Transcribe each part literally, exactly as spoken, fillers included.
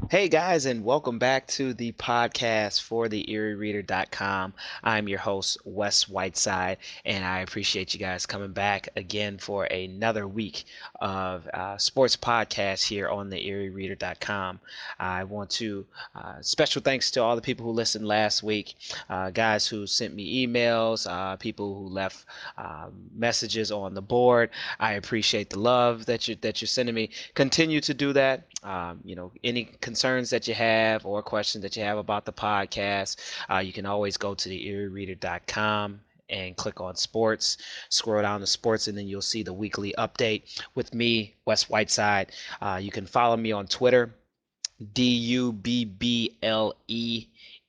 Hey guys, and welcome back to the podcast for the erie reader dot com. I'm your host, Wes Whiteside, and I appreciate you guys coming back again for another week of uh, sports podcast here on the erie reader dot com. I want to uh, special thanks to all the people who listened last week, uh, guys who sent me emails, uh, people who left um, messages on the board. I appreciate the love that you that you're sending me. Continue to do that. Um, you know, any concerns that you have or questions that you have about the podcast, uh, you can always go to the erie reader dot com and click on sports, scroll down to sports, and then you'll see the weekly update with me, Wes Whiteside. Uh, you can follow me on Twitter, D U B B L E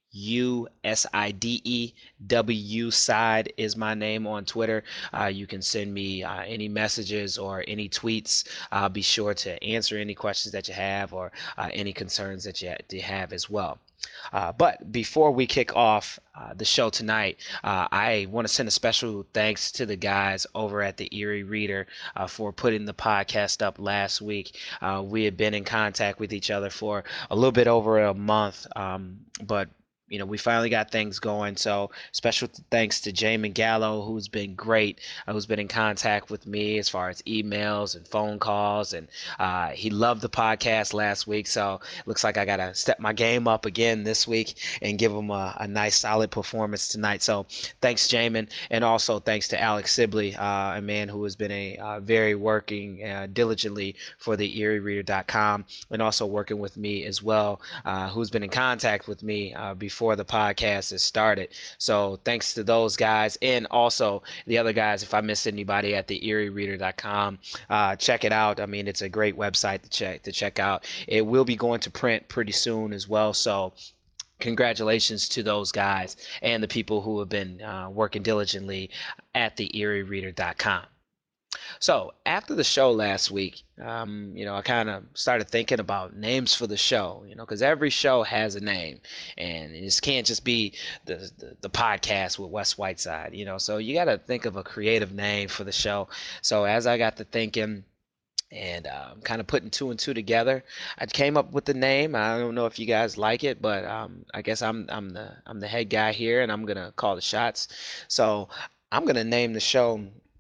U S I D E. W Side is my name on Twitter. Uh, you can send me uh, any messages or any tweets. I'll be sure to answer any questions that you have or uh, any concerns that you, you have as well. Uh, but before we kick off uh, the show tonight, uh, I want to send a special thanks to the guys over at the Erie Reader uh, for putting the podcast up last week. Uh, we had been in contact with each other for a little bit over a month, um, but you know, we finally got things going. So special thanks to Jamin Gallo, who's been great, uh, who's been in contact with me as far as emails and phone calls. And uh, he loved the podcast last week. So it looks like I got to step my game up again this week and give him a, a nice, solid performance tonight. So thanks, Jamin. And also thanks to Alex Sibley, uh, a man who has been a uh, very working uh, diligently for the erie reader dot com and also working with me as well, uh, who's been in contact with me uh, before before the podcast has started. So thanks to those guys and also the other guys. If I missed anybody at the erie reader dot com, uh, check it out. I mean, it's a great website to check to check out. It will be going to print pretty soon as well. So congratulations to those guys and the people who have been uh, working diligently at the erie reader dot com. So after the show last week, um, you know, I kind of started thinking about names for the show, you know, because every show has a name, and it just can't just be the, the the podcast with Wes Whiteside, you know. So you got to think of a creative name for the show. So as I got to thinking and um, kind of putting two and two together, I came up with the name. I don't know if you guys like it, but um, I guess I'm I'm the I'm the head guy here, and I'm gonna call the shots. So I'm gonna name the show.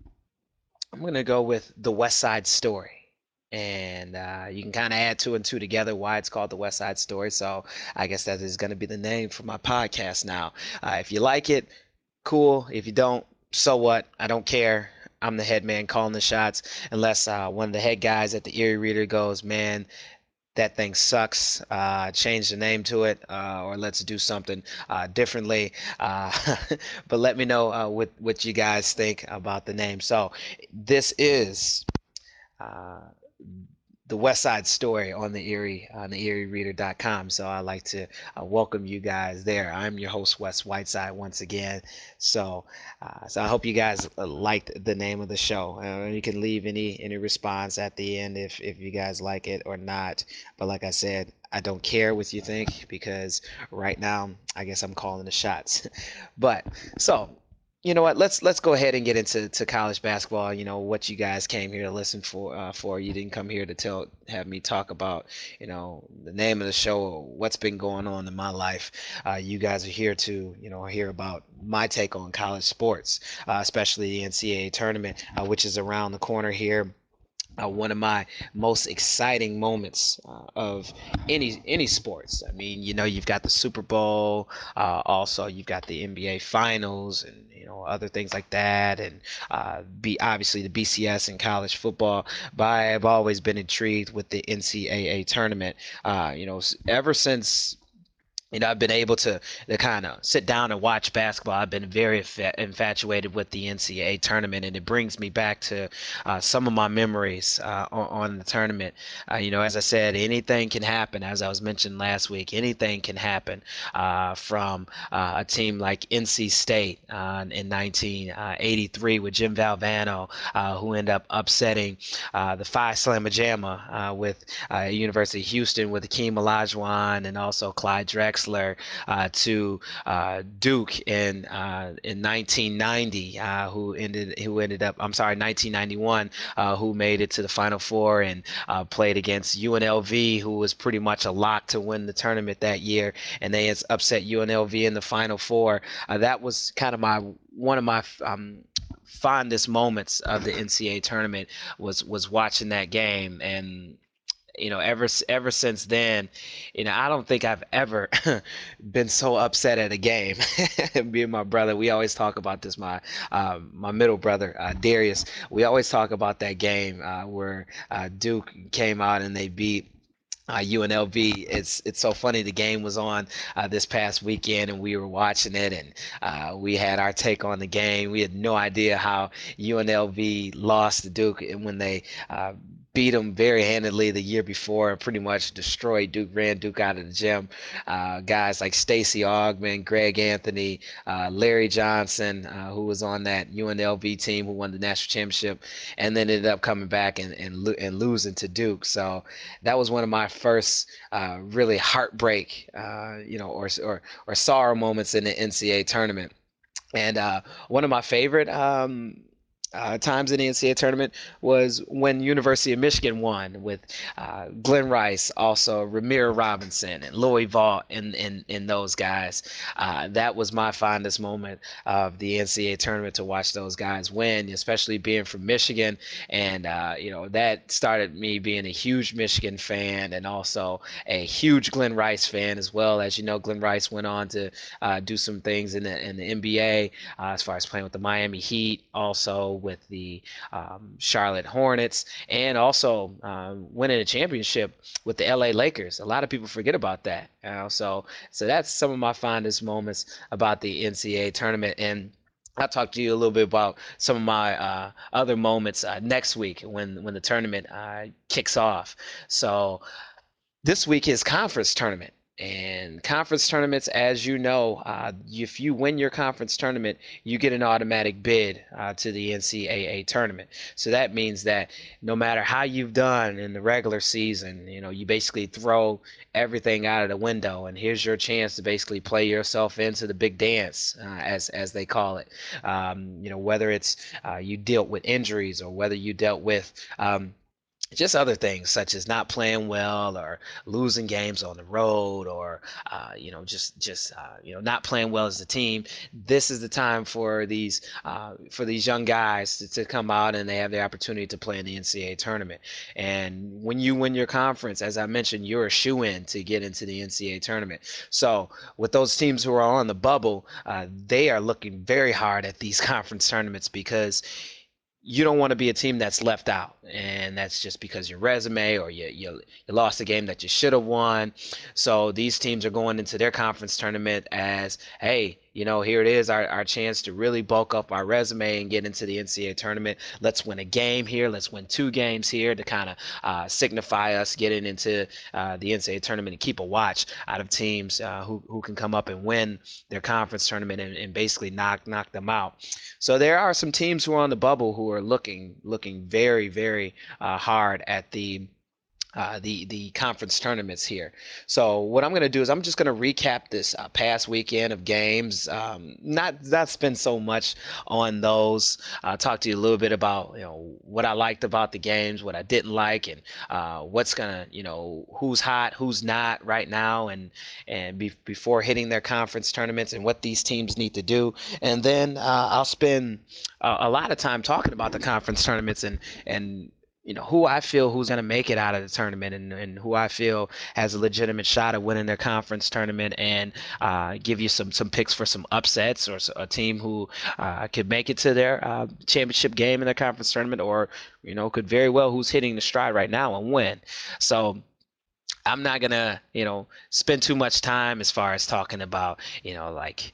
I'm gonna go with the West Side Story. And uh, you can kind of add two and two together why it's called the West Side Story. So I guess that is going to be the name for my podcast now. Uh, if you like it, cool. If you don't, so what? I don't care. I'm the head man calling the shots. Unless uh, one of the head guys at the Erie Reader goes, man, that thing sucks. Uh, change the name to it, uh, or let's do something uh, differently. Uh, but let me know uh, what what you guys think about the name. So this is uh, the West Side Story on the Erie on the erie reader dot com. So I'd like to uh, welcome you guys there. I'm your host Wes Whiteside once again. So uh, so I hope you guys uh, liked the name of the show. Uh, you can leave any any response at the end if if you guys like it or not. But like I said, I don't care what you think because right now I guess I'm calling the shots. But so you know what? Let's let's go ahead and get into to college basketball. You know what you guys came here to listen for. Uh, for you didn't come here to tell have me talk about you know the name of the show or what's been going on in my life. Uh, you guys are here to you know hear about my take on college sports, uh, especially the N C double A tournament, uh, which is around the corner here. Uh, one of my most exciting moments uh, of any any sports. I mean, you know, you've got the Super Bowl, uh, also you've got the N B A Finals, and you know other things like that, and uh, be obviously the B C S in college football. But I have always been intrigued with the N C double A tournament. Uh, you know, ever since you know, I've been able to, to kind of sit down and watch basketball. I've been very infatuated with the N C double A tournament, and it brings me back to uh, some of my memories uh, on, on the tournament. Uh, you know, as I said, anything can happen. As I was mentioned last week, anything can happen uh, from uh, a team like N C State uh, in nineteen eighty-three with Jim Valvano, uh, who ended up upsetting uh, the Phi Slamma Jamma uh, with uh, University of Houston with Akeem Olajuwon and also Clyde Drexler. Drexler uh, to uh, Duke in uh, in nineteen ninety, uh, who ended who ended up I'm sorry nineteen ninety-one, uh, who made it to the Final Four and uh, played against U N L V, who was pretty much a lock to win the tournament that year, and they upset U N L V in the Final Four. Uh, that was kind of my one of my um, fondest moments of the N C A A tournament was was watching that game. And you know, ever ever since then, you know, I don't think I've ever been so upset at a game. Me and my brother, we always talk about this. My uh, my middle brother, uh, Darius, we always talk about that game uh, where uh, Duke came out and they beat uh, U N L V. It's it's so funny. The game was on uh, this past weekend, and we were watching it, and uh, we had our take on the game. We had no idea how U N L V lost to Duke, and when they uh, beat them very handedly the year before and pretty much destroyed Duke, ran Duke out of the gym. Uh, guys like Stacey Augmon, Greg Anthony, uh, Larry Johnson, uh, who was on that U N L V team who won the national championship, and then ended up coming back and and, lo- and losing to Duke. So that was one of my first uh, really heartbreak, uh, you know, or, or or sorrow moments in the N C A A tournament. And uh, one of my favorite um, uh, times in the N C A A tournament was when University of Michigan won with uh, Glenn Rice, also Ramir Robinson and Louis Vaught, and in, in those guys. Uh, that was my fondest moment of the N C A A tournament, to watch those guys win, especially being from Michigan. And, uh, you know, that started me being a huge Michigan fan and also a huge Glenn Rice fan as well. As you know, Glenn Rice went on to uh, do some things in the, in the N B A uh, as far as playing with the Miami Heat, also with the um, Charlotte Hornets, and also uh, winning a championship with the L A Lakers. A lot of people forget about that. You know? So, so that's some of my fondest moments about the N C A A tournament. And I'll talk to you a little bit about some of my uh, other moments uh, next week when when the tournament uh, kicks off. So this week is conference tournament. And conference tournaments, as you know, uh, if you win your conference tournament, you get an automatic bid uh, to the N C A A tournament. So that means that no matter how you've done in the regular season, you know, you basically throw everything out of the window, and here's your chance to basically play yourself into the big dance, uh, as as they call it. Um, you know, whether it's uh, you dealt with injuries or whether you dealt with um, just other things such as not playing well or losing games on the road, or uh, you know just just uh, you know not playing well as a team. This is the time for these uh, for these young guys to, to come out, and they have the opportunity to play in the N C A A tournament. And when you win your conference, as I mentioned, you're a shoe-in to get into the N C A A tournament. So with those teams who are on the bubble, uh, they are looking very hard at these conference tournaments, because you don't want to be a team that's left out, and that's just because your resume, or you you, you lost a game that you should have won. So these teams are going into their conference tournament as, hey, you know, here it is, our, our chance to really bulk up our resume and get into the N C A A tournament. Let's win a game here. Let's win two games here to kind of uh, signify us getting into uh, the N C A A tournament, and keep a watch out of teams uh, who, who can come up and win their conference tournament and, and basically knock knock them out. So there are some teams who are on the bubble who are looking looking very, very uh, hard at the uh, the the conference tournaments here. So what I'm going to do is I'm just going to recap this uh, past weekend of games. Um, not not spend so much on those. I'll talk to you a little bit about, you know, what I liked about the games, what I didn't like, and uh, what's gonna, you know, who's hot, who's not right now, and and be, before hitting their conference tournaments, and what these teams need to do. And then uh, I'll spend a, a lot of time talking about the conference tournaments, and and you know, who I feel who's going to make it out of the tournament, and, and who I feel has a legitimate shot at winning their conference tournament, and uh, give you some some picks for some upsets, or a team who uh, could make it to their uh, championship game in their conference tournament, or, you know, could very well who's hitting the stride right now and win. So I'm not gonna, you know, spend too much time as far as talking about, you know, like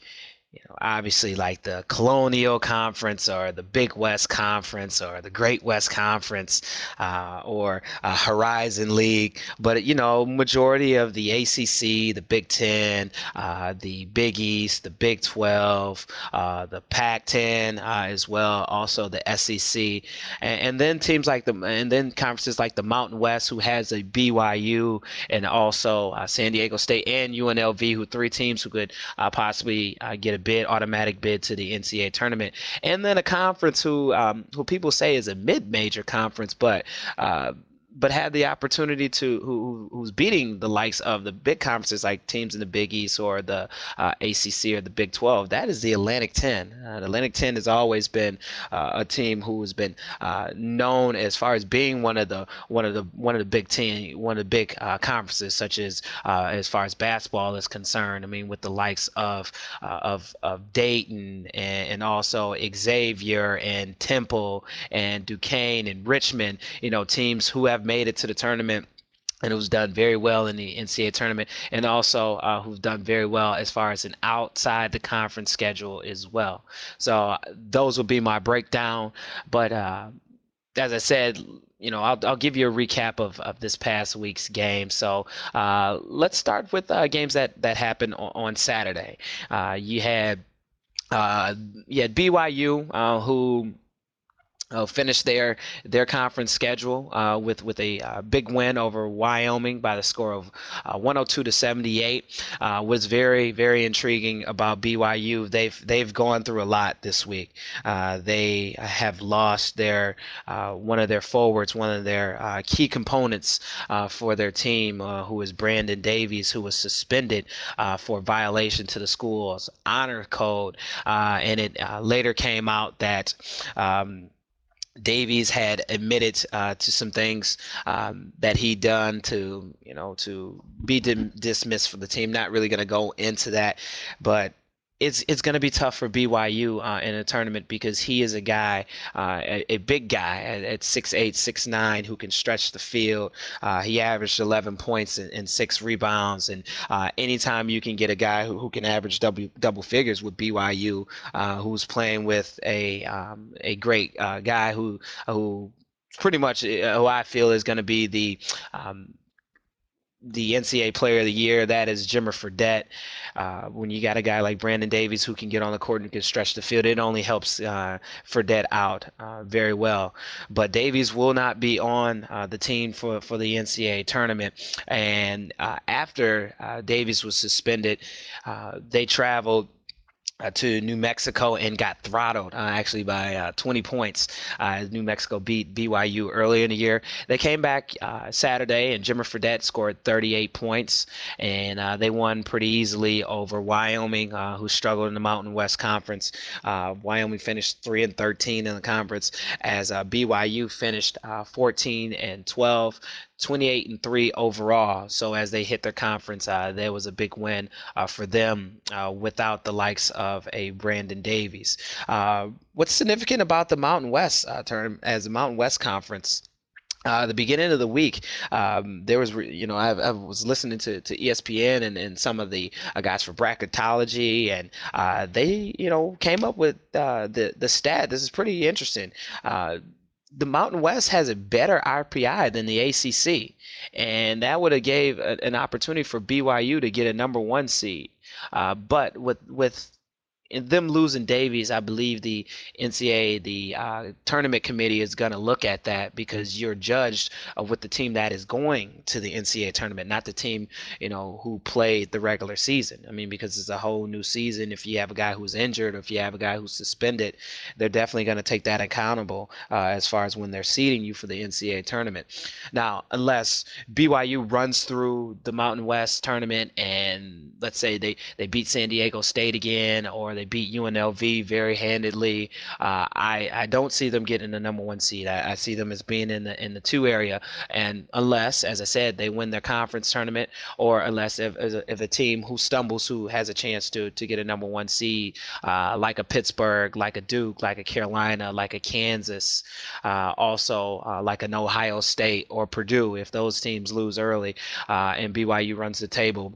you know, obviously like the Colonial Conference or the Big West Conference or the Great West Conference uh, or uh, Horizon League. But, you know, majority of the A C C, the Big Ten, uh, the Big East, the Big twelve, uh, the Pac ten uh, as well, also the S E C. And, and then teams like the, and then conferences like the Mountain West, who has a B Y U and also uh, San Diego State and U N L V, who three teams who could uh, possibly uh, get a bid, automatic bid to the N C A A tournament, and then a conference who um, who people say is a mid-major conference, but uh, but had the opportunity to who who's beating the likes of the big conferences like teams in the Big East or the uh, A C C or the Big twelve. That is the Atlantic ten. Uh, the Atlantic ten has always been uh, a team who has been uh, known as far as being one of the one of the one of the big team, one of the big uh, conferences, such as uh, as far as basketball is concerned. I mean, with the likes of uh, of of Dayton and, and also Xavier and Temple and Duquesne and Richmond, you know, teams who have made it to the tournament and who's done very well in the N C A A tournament, and also uh, who've done very well as far as an outside the conference schedule as well. So uh, those will be my breakdown. But uh, as I said, you know, I'll, I'll give you a recap of, of this past week's game. So uh, let's start with uh, games that, that happened on, on Saturday. Uh, you had uh, you had B Y U, uh, who uh, finished their their conference schedule uh, with with a uh, big win over Wyoming by the score of uh, one oh two to seventy-eight. Uh, was very very intriguing about B Y U. They've they've gone through a lot this week. Uh, they have lost their uh, one of their forwards, one of their uh, key components uh, for their team, uh, who is Brandon Davies, who was suspended uh, for violation to the school's honor code, uh, and it uh, later came out that. Um, Davies had admitted uh, to some things um, that he'd done to, you know, to be dim- dismissed from the team. Not really going to go into that, but it's it's going to be tough for B Y U uh, in a tournament because he is a guy, uh, a, a big guy at, at six eight, six nine, who can stretch the field. Uh, he averaged eleven points and, and six rebounds. And uh, anytime you can get a guy who, who can average double double figures with B Y U, uh, who's playing with a um, a great uh, guy who who pretty much uh, who I feel is going to be the um, the N C A A Player of the Year. That is Jimmer Fredette. Uh, when you got a guy like Brandon Davies who can get on the court and can stretch the field, it only helps uh, Fredette out uh, very well. But Davies will not be on uh, the team for, for the N C A A tournament. And uh, after uh, Davies was suspended, uh, they traveled uh, to New Mexico and got throttled uh, actually by uh, twenty points uh, as New Mexico beat B Y U earlier in the year. They came back uh, Saturday and Jimmer Fredette scored thirty-eight points, and uh, they won pretty easily over Wyoming, uh, who struggled in the Mountain West Conference. Uh, Wyoming finished three and thirteen in the conference, as uh, B Y U finished uh, fourteen and twelve. twenty-eight and three overall. So as they hit their conference, uh, there was a big win uh, for them uh, without the likes of a Brandon Davies. Uh, what's significant about the Mountain West uh, term as the Mountain West Conference? Uh, the beginning of the week, um, there was, you know, I, I was listening to, to E S P N and, and some of the uh, guys for bracketology, and uh, they, you know, came up with uh, the the stat. This is pretty interesting. Uh, the Mountain West has a better R P I than the A C C, and that would have gave a, an opportunity for B Y U to get a number one seed. Uh, but with with in them losing Davies, I believe the N C A A, the uh, tournament committee is going to look at that, because you're judged uh, with the team that is going to the N C A A tournament, not the team, you know, who played the regular season. I mean, because it's a whole new season. If you have a guy who's injured, or if you have a guy who's suspended, they're definitely going to take that accountable uh, as far as when they're seeding you for the N C A A tournament. Now, unless B Y U runs through the Mountain West tournament and let's say they, they beat San Diego State again, or they beat U N L V very handedly, uh, I I don't see them getting the number one seed. I, I see them as being in the in the two area, and unless, as I said, they win their conference tournament, or unless if if a team who stumbles, who has a chance to to get a number one seed, uh, like a Pittsburgh, like a Duke, like a Carolina, like a Kansas, uh, also uh, like an Ohio State or Purdue, if those teams lose early uh, and B Y U runs the table,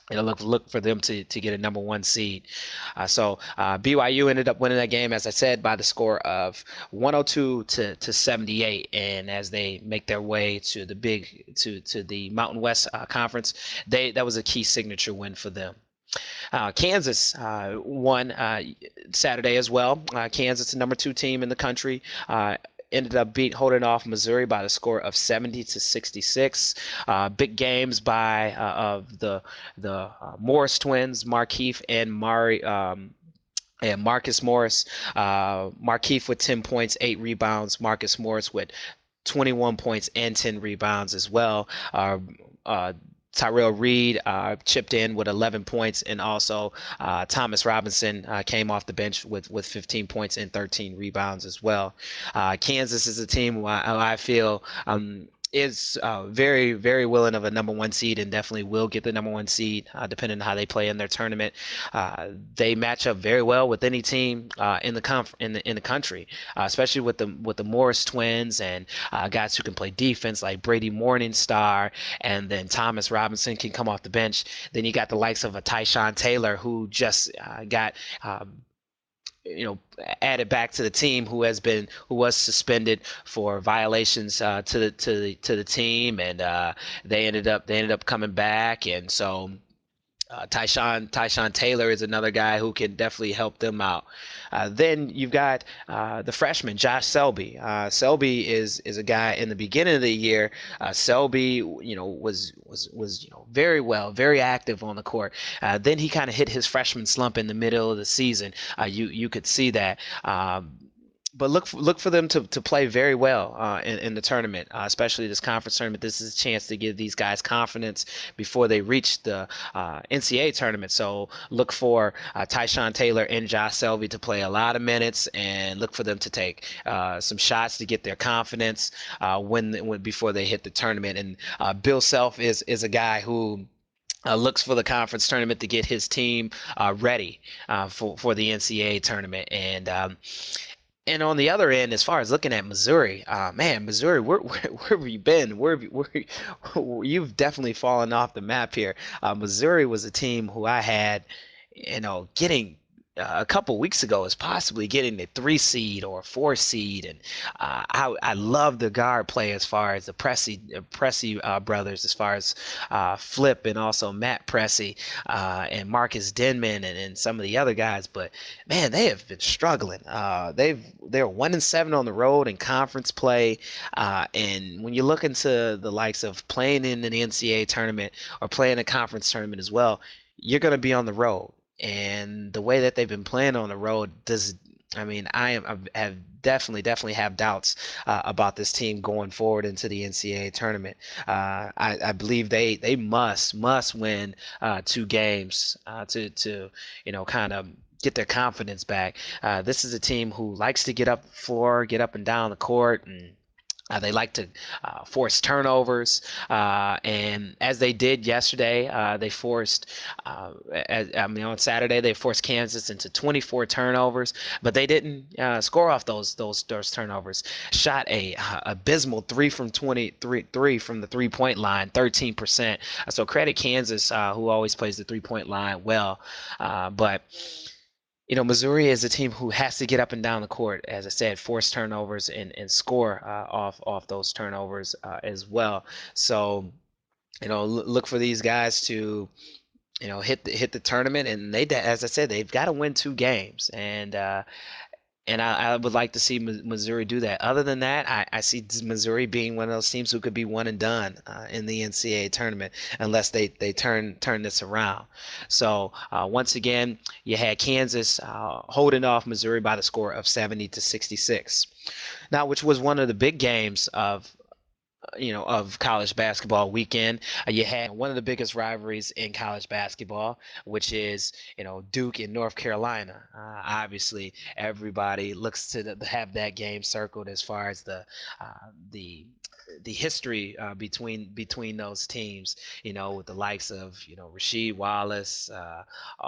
you know, look look for them to to get a number one seed. Uh, so uh, B Y U ended up winning that game, as I said, by the score of one oh two to, to seventy-eight. And as they make their way to the big to to the Mountain West uh, Conference, they that was a key signature win for them. Uh, Kansas uh, won uh, Saturday as well. Uh, Kansas, the number two team in the country, uh, ended up beat holding off Missouri by the score of seventy to sixty-six. Uh, big games by uh, of the the uh, Morris twins, Markeith and Mari. Um, and Marcus Morris, uh, Markeith with ten points, eight rebounds. Marcus Morris with twenty-one points and ten rebounds as well. Uh, uh, Tyrell Reed uh, chipped in with eleven points, and also uh, Thomas Robinson uh, came off the bench with, with fifteen points and thirteen rebounds as well. Uh, Kansas is a team who I, who I feel um, is uh, very, very willing of a number one seed, and definitely will get the number one seed, uh, depending on how they play in their tournament. Uh, they match up very well with any team uh, in the conf- in the in the country, uh, especially with the with the Morris twins and uh, guys who can play defense like Brady Morningstar, and then Thomas Robinson can come off the bench. Then you got the likes of a Tyshawn Taylor, who just uh, got um, you know added back to the team, who has been who was suspended for violations uh, to the to the to the team, and uh, they ended up they ended up coming back, and so uh, Tyshawn Tyshawn Taylor is another guy who can definitely help them out. Uh, then you've got uh, the freshman Josh Selby. Uh, Selby is is a guy in the beginning of the year. Uh, Selby, you know, was was was you know very well, very active on the court. Uh, then he kind of hit his freshman slump in the middle of the season. Uh, you you could see that. Um, but look for, look for them to, to play very well uh, in, in the tournament, uh, especially this conference tournament. This is a chance to give these guys confidence before they reach the uh, N C A A tournament. So look for uh, Tyshawn Taylor and Josh Selby to play a lot of minutes, and look for them to take uh, some shots to get their confidence uh, when, when before they hit the tournament. And uh, Bill Self is is a guy who uh, looks for the conference tournament to get his team uh, ready uh, for for the N C A A tournament. And um, and on the other end, as far as looking at Missouri, uh, man, Missouri, where, where, where have you been? Where, have you, where you've definitely fallen off the map here. Uh, Missouri was a team who I had, you know, getting uh, a couple weeks ago as possibly getting the three seed or four seed, and uh, I I love the guard play as far as the Pressey uh, Pressey uh, brothers, as far as uh, Flip and also Matt Pressey uh, and Marcus Denman and, and some of the other guys, but man, they have been struggling. Uh, they've they're one and seven on the road in conference play, uh, and when you look into the likes of playing in an N C A A tournament or playing a conference tournament as well, you're going to be on the road. And the way that they've been playing on the road does, I mean, I am I have definitely definitely have doubts uh, about this team going forward into the N C A A tournament. Uh, I, I believe they they must must win uh, two games uh, to to you know kind of get their confidence back. Uh, this is a team who likes to get up the floor, get up and down the court, and uh, they like to uh, force turnovers, uh, and as they did yesterday, uh, they forced. Uh, as, I mean, on Saturday they forced Kansas into twenty-four turnovers, but they didn't uh, score off those those those turnovers. Shot a uh, abysmal three from twenty-three, three from the three point line, thirteen percent. So credit Kansas, uh, who always plays the three point line well, uh, but you know, Missouri is a team who has to get up and down the court, as I said, force turnovers and, and score uh, off off those turnovers uh, as well. So, you know, l- look for these guys to, you know, hit the, hit the tournament, and they, as I said, they've got to win two games, and uh, and I, I would like to see Missouri do that. Other than that, I, I see Missouri being one of those teams who could be one and done uh, in the N C A A tournament unless they, they turn turn this around. So uh, once again, you had Kansas uh, holding off Missouri by the score of seventy to sixty-six. Now, which was one of the big games of you know, of college basketball weekend. Uh, you had one of the biggest rivalries in college basketball, which is, you know, Duke and North Carolina. Uh, obviously, everybody looks to the, have that game circled as far as the uh, the the history uh, between between those teams, you know, with the likes of you know Rasheed Wallace, uh,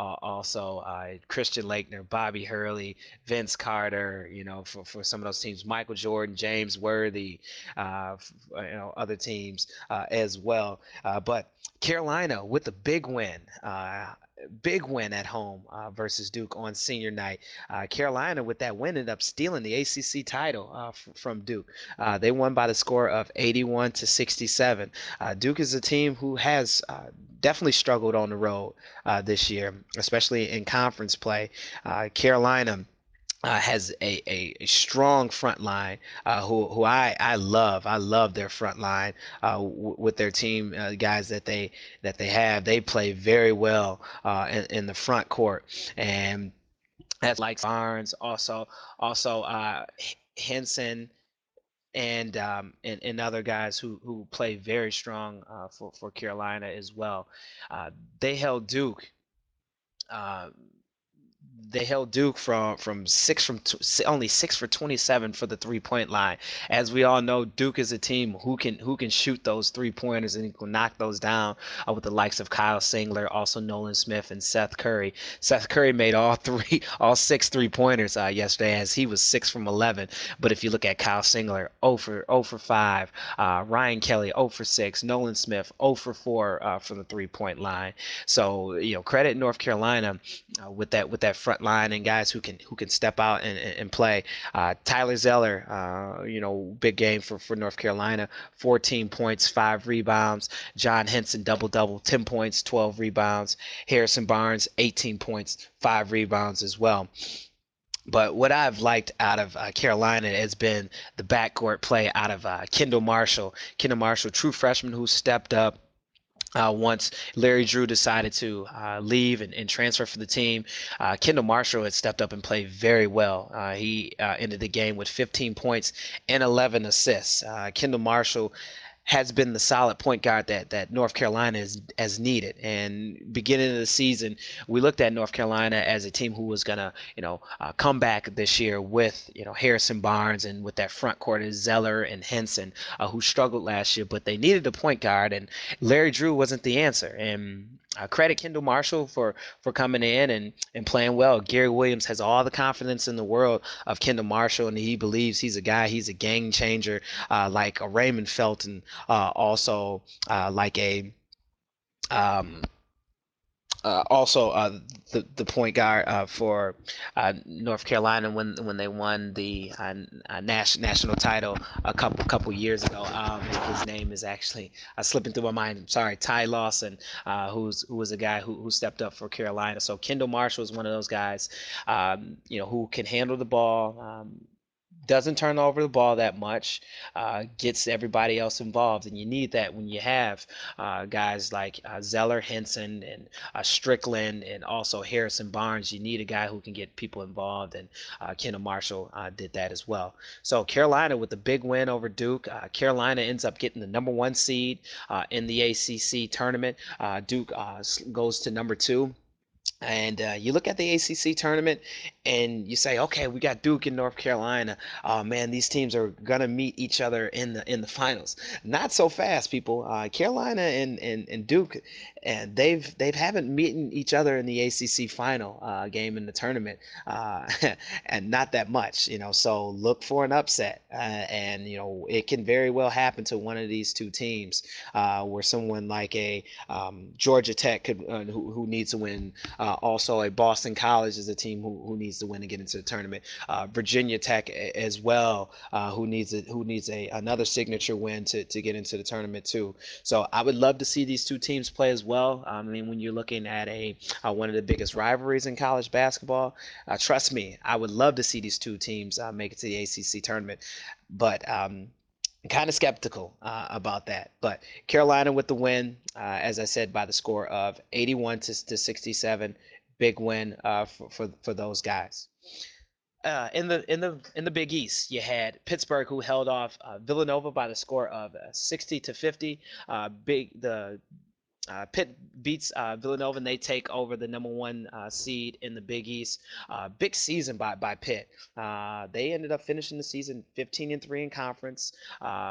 also uh, Christian Laettner, Bobby Hurley, Vince Carter, you know, for, for some of those teams, Michael Jordan, James Worthy, uh, know other teams uh, as well. Uh, but Carolina with the big win. Uh, big win at home uh, versus Duke on senior night. Uh, Carolina, with that win, ended up stealing the A C C title uh, f- from Duke. Uh, they won by the score of eighty-one to sixty-seven. Uh, Duke is a team who has uh, definitely struggled on the road uh, this year, especially in conference play. Uh, Carolina uh, has a, a, a strong front line uh, who who I, I love. I love their front line uh, w- with their team uh, guys that they that they have. They play very well uh, in, in the front court, and that's like Barnes, also also uh, Henson. And, um, and and other guys who, who play very strong uh, for for Carolina as well. Uh, they held Duke uh, they held Duke from from six from t- only six for twenty-seven for the three point line. As we all know, Duke is a team who can who can shoot those three pointers and can knock those down uh, with the likes of Kyle Singler, also Nolan Smith and Seth Curry. Seth Curry made all three all six three pointers uh, yesterday, as he was six from eleven. But if you look at Kyle Singler, zero for zero for five, uh, Ryan Kelly zero for six, Nolan Smith zero for four uh, from the three point line. So you know, credit North Carolina uh, with that with that front line and guys who can who can step out and, and play. Uh, Tyler Zeller, uh, you know, big game for, for North Carolina, fourteen points, five rebounds. John Henson double double, ten points, twelve rebounds. Harrison Barnes, eighteen points, five rebounds as well. But what I've liked out of uh, Carolina has been the backcourt play out of uh, Kendall Marshall. Kendall Marshall, true freshman who stepped up uh, once Larry Drew decided to uh, leave and, and transfer for the team. Uh, Kendall Marshall had stepped up and played very well. Uh, he uh, ended the game with fifteen points and eleven assists. Uh, Kendall Marshall has been the solid point guard that that North Carolina is, has needed. And beginning of the season, we looked at North Carolina as a team who was gonna, you know, uh, come back this year with, you know, Harrison Barnes and with that front court is Zeller and Henson, uh, who struggled last year, but they needed a point guard, and Larry Drew wasn't the answer. And uh, credit Kendall Marshall for for coming in and and playing well. Gary Williams has all the confidence in the world of Kendall Marshall, and he believes he's a guy, he's a game changer, uh, like a Raymond Felton, uh, also uh, like a um, uh, also uh, the the point guard uh, for uh, North Carolina when when they won the uh, uh, nas- national title a couple couple years ago. Um, his name is actually uh, slipping through my mind. I'm sorry, Ty Lawson, uh, who's who was a guy who, who stepped up for Carolina. So Kendall Marshall is one of those guys, um, you know, who can handle the ball. Um, doesn't turn over the ball that much, uh, gets everybody else involved, and you need that when you have uh, guys like uh, Zeller, Henson, and uh, Strickland, and also Harrison Barnes. You need a guy who can get people involved, and uh, Kendall Marshall uh, did that as well. So Carolina with the big win over Duke. Uh, Carolina ends up getting the number one seed uh, in the A C C tournament. Uh, Duke uh, goes to number two. And uh, you look at the A C C tournament and you say, okay, we got Duke and North Carolina. Oh man, these teams are gonna meet each other in the in the finals. Not so fast, people. Uh, Carolina and, and, and Duke, and they've they've haven't meeting each other in the A C C final uh, game in the tournament, uh, and not that much, you know. So look for an upset, uh, and you know it can very well happen to one of these two teams, uh, where someone like a um, Georgia Tech could uh, who, who needs to win. Uh, also, a Boston College is a team who, who needs to win and get into the tournament. Uh, Virginia Tech as well, uh, who needs a, who needs a another signature win to, to get into the tournament too. So I would love to see these two teams play as well. I mean, when you're looking at a uh, one of the biggest rivalries in college basketball, uh, trust me, I would love to see these two teams uh, make it to the A C C tournament. But um, kind of skeptical uh, about that. But Carolina with the win, uh, as I said, by the score of eighty-one to, to sixty-seven, big win uh, for, for for those guys. Uh, in the in the in the Big East, you had Pittsburgh, who held off uh, Villanova by the score of uh, sixty to fifty. Uh, big the uh, Pitt beats uh, Villanova, and they take over the number one uh, seed in the Big East. Uh, big season by by Pitt. Uh, they ended up finishing the season fifteen and three in conference. Uh,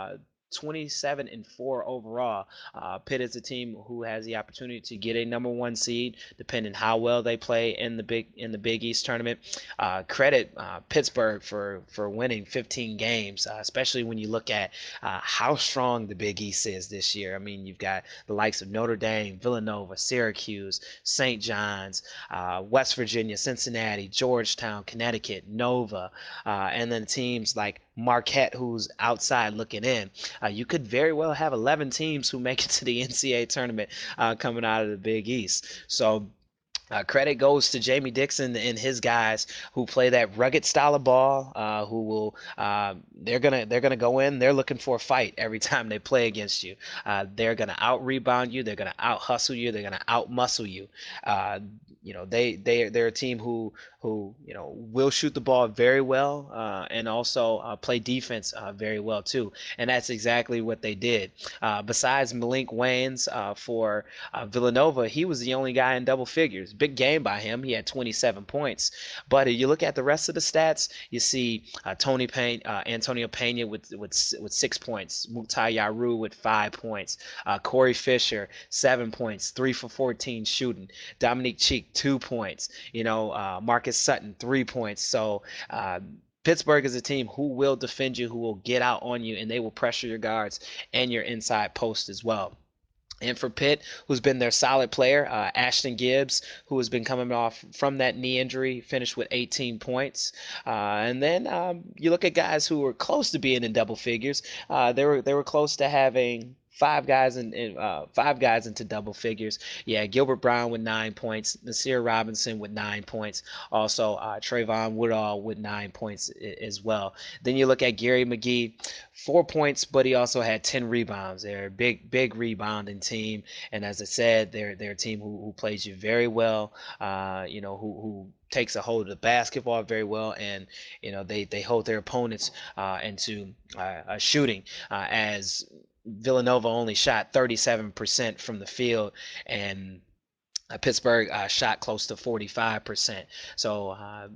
twenty-seven and four overall. Uh, Pitt is a team who has the opportunity to get a number one seed, depending how well they play in the big in the Big East tournament. Uh, credit uh, Pittsburgh for for winning fifteen games, uh, especially when you look at uh, how strong the Big East is this year. I mean, you've got the likes of Notre Dame, Villanova, Syracuse, Saint John's, uh, West Virginia, Cincinnati, Georgetown, Connecticut, Nova, uh, and then teams like Marquette, who's outside looking in. Uh, you could very well have eleven teams who make it to the N C A A tournament uh, coming out of the Big East. So uh, credit goes to Jamie Dixon and his guys who play that rugged style of ball. Uh, who will uh, they're gonna they're gonna go in. They're looking for a fight every time they play against you. Uh, they're gonna out rebound you. They're gonna out hustle you. They're gonna out muscle you. Uh, you know they they they're a team who who you know will shoot the ball very well uh, and also uh, play defense uh, very well too. And that's exactly what they did. Uh, besides Malik Wayans uh, for uh, Villanova, he was the only guy in double figures. Big game by him. He had twenty-seven points. But you look at the rest of the stats, you see uh, Tony Payne, uh, Antonio Pena with with with six points, Mukhtar Yaru with five points, uh, Corey Fisher seven points, three for fourteen shooting, Dominique Cheek two points, you know uh, Marcus Sutton three points. So. Uh, Pittsburgh is a team who will defend you, who will get out on you, and they will pressure your guards and your inside post as well. And for Pitt, who's been their solid player, uh, Ashton Gibbs, who has been coming off from that knee injury, finished with eighteen points. Uh, and then um, you look at guys who were close to being in double figures. Uh, they were they were close to having five guys in, in uh, five guys into double figures. Yeah, Gilbert Brown with nine points, Nasir Robinson with nine points, also uh, Trayvon Woodall with nine points as well. Then you look at Gary McGee, four points, but he also had ten rebounds. They're a big, big rebounding team, and as I said, they're they're a team who, who plays you very well. Uh, you know, who who takes a hold of the basketball very well, and you know they they hold their opponents uh, into uh, a shooting uh, as Villanova only shot thirty-seven percent from the field, and uh, Pittsburgh uh, shot close to forty-five percent. So uh,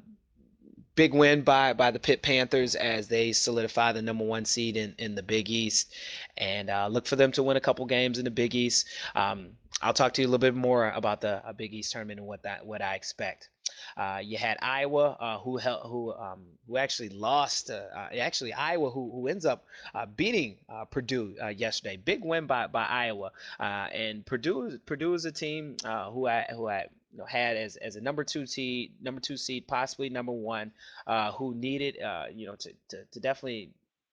big win by by the Pitt Panthers as they solidify the number one seed in, in the Big East, and uh, look for them to win a couple games in the Big East. Um, I'll talk to you a little bit more about the uh, Big East tournament and what that what I expect. Uh, you had Iowa, uh, who hel- who um, who actually lost. Uh, uh, actually, Iowa, who who ends up uh, beating uh, Purdue uh, yesterday. Big win by by Iowa. Uh, and Purdue Purdue is a team uh, who I who I you know, had as as a number two seed, number two seed, possibly number one, uh, who needed uh, you know to, to to definitely